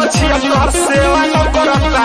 मछिया तोहर सेवा न करता।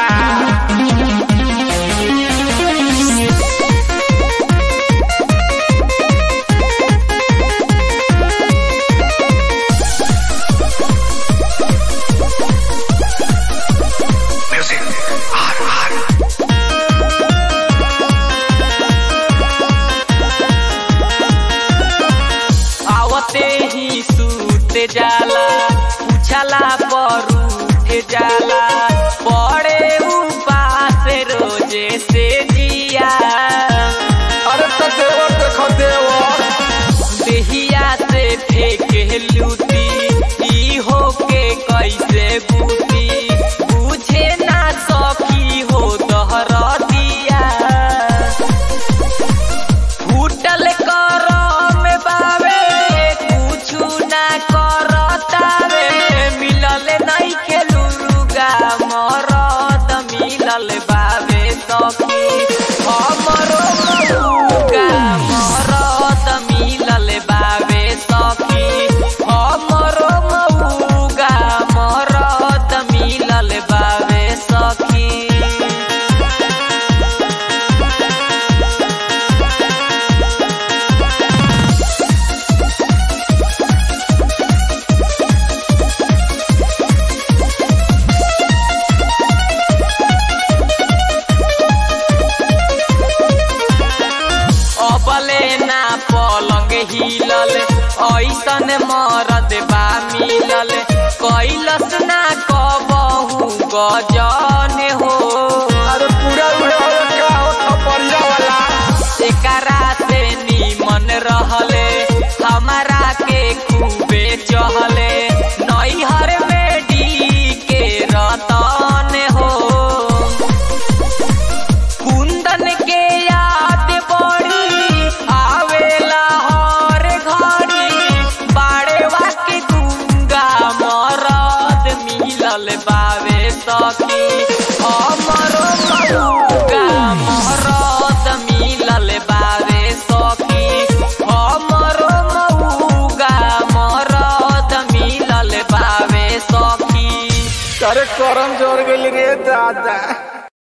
आवते ही सूते जाला उछला पर उठे जाला पड़े उपास रोजे से जिया। अरे तो देवर देखो देवर देहिया से फेंके लूटी ई होके कैसे बूटी बुझे ना सकी हो दहर दिया। फूटल कर में बावे कुछु ना करतावे मिलल नहीं के लुगा मरद मिलल बावे सखी हमरो लुगा मरद मिलल बावे सखी हमरो मऊगा मरद मिलल बावे सखी। अबले ना पलंग हिलल ऐसन मरद बा मिलल कैलस ना कबहू गजन हो। अरे पूरा का खपरिया वाला एकरा से नीमन रहले हमारा के खूबे चहले नैहर में डी के रतन हो। कुंदन के याद बड़ी आवेला हर घड़ी बाड़ेवा के गुंगा मरद मिलल बावे सखी हमरो मऊगा मरद मिलल बावे सखी हमरो मऊगा मरद मिलल बावे सखी। अरे करम जोर गेली रे दादा।